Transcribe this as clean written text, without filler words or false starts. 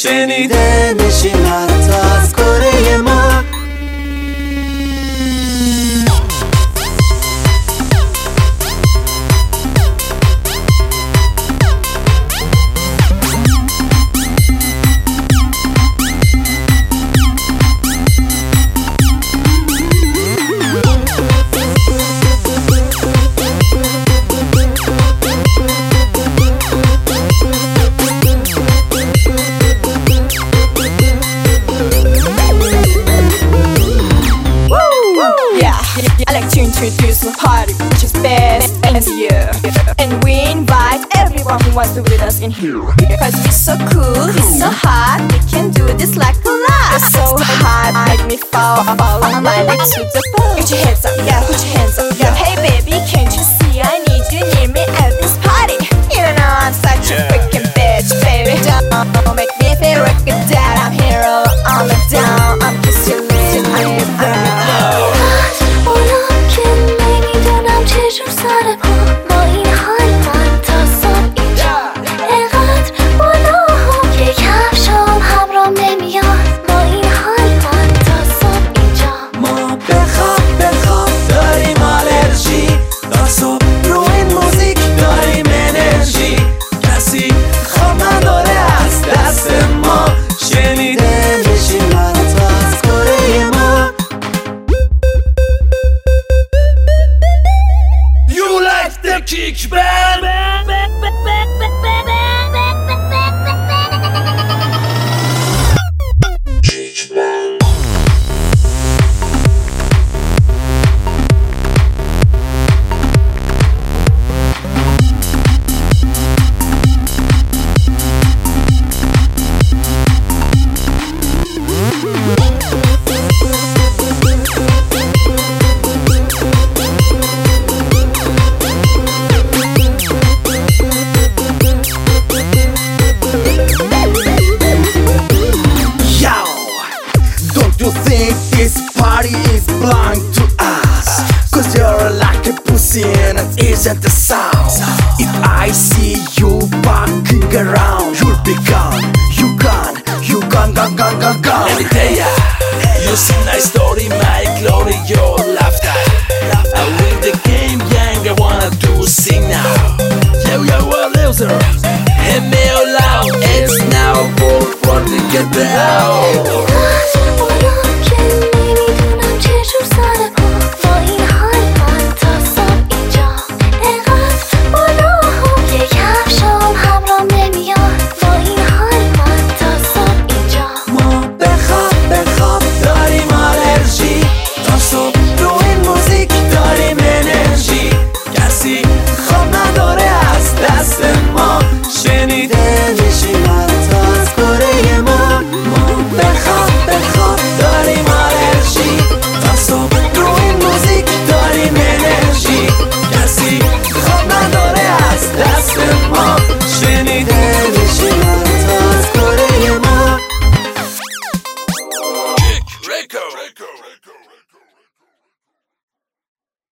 شنیده نشین حتی از کره ما. I like to introduce my party, which is best and here. And we invite everyone who wants to be with us in here. Cause we're so cool, we're so hot, we can do this like a lot. We're so hot, make me fall on my legs to the floor. Put your hands up, yeah, put your hands up, yeah. Hey baby, can't you see I need you near me at this party? You don't know I'm such a freaking bitch, baby. Don't make me feel like a dad. I'm here all on the down. I'm just your little چشم سر پا با این حال من تا صبح اینجا اینقدر بالا که کفشام همرام نمیاد. با این حال من تا صبح اینجا ما بخواب داریم آلرژی، تا صبح رو این موزیک داریم انرژی. کسی خواب نداره از دست ما، شنیده نشین حتی از کره ما. You like the kick band? You think this party is blind to us? Cause you're like a pussy and it isn't the sound. If I see you walking around, you'll be gone. You gone. Every day you see my story, my glory, your laughter. I win the game, gang, I wanna do sing now. You're a loser, hear me out loud. It's now for to get the out. Rico.